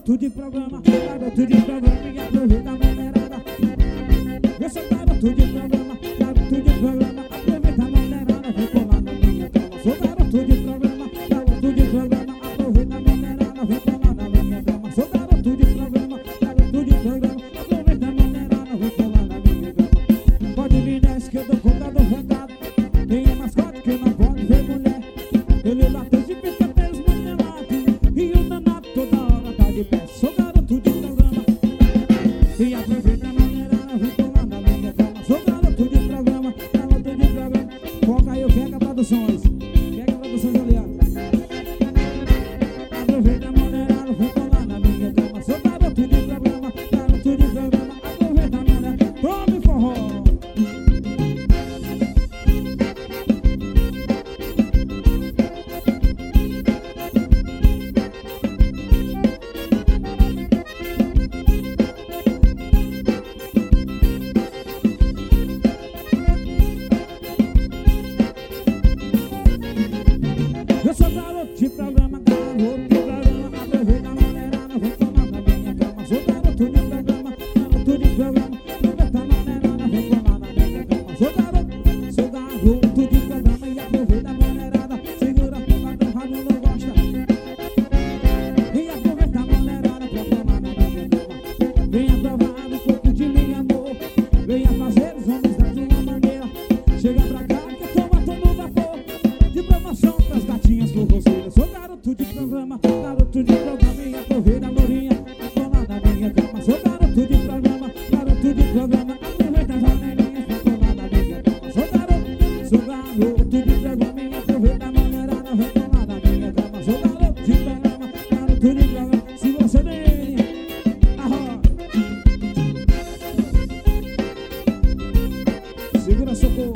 garoto de programa e aproveita a mulherada. Eu sou garoto de programa, aproveita a mulherada. Vem colar na minha cama. Sou garoto de programa, aproveita a mulherada. Vem colar na minha cama. Sou garoto de programa, aproveita a mulherada. Vem colar na minha cama. Pode vir nessa que eu dou conta do recado. Tem um mascote que não pode ver mulher. Ele late de pica até os manelados. E o danado toda hora tá de pé. Sou garoto de programa e aproveita a mulherada. Vem colar na minha cama. Sou garoto de programa. Foca aí, pega produções. Pega produções ali, ó. Aproveita a mulherada. Vem colar na minha cama. Sou garoto de programa, aproveita a mulher. Tome forró. Eu sou garoto de programa, aproveita a mulherada. Vem colar na minha cama. Sou garoto de programa, aproveita a mulherada. Vem colar na minha cama. Sou garoto de programa e aproveita a mulherada. Segura a porra do rádio, não gosta. E aproveita a mulherada pra colar na minha cama. Venha provar o corpo de meu amor. Venha fazer os homens da tua maneira. Chega pra cá que toma todo vapor. De promoção pras gatinhas por você. Eu sou garoto de programa e aproveita a lourinha. Vai colar na minha cama. Sou garoto de programa, aproveita as janelinhas. Vai colar na minha cama. Sou garoto de programa e aproveita a mulherada. Vai colar na minha cama. Sou garoto de programa, se você vem segura socorro.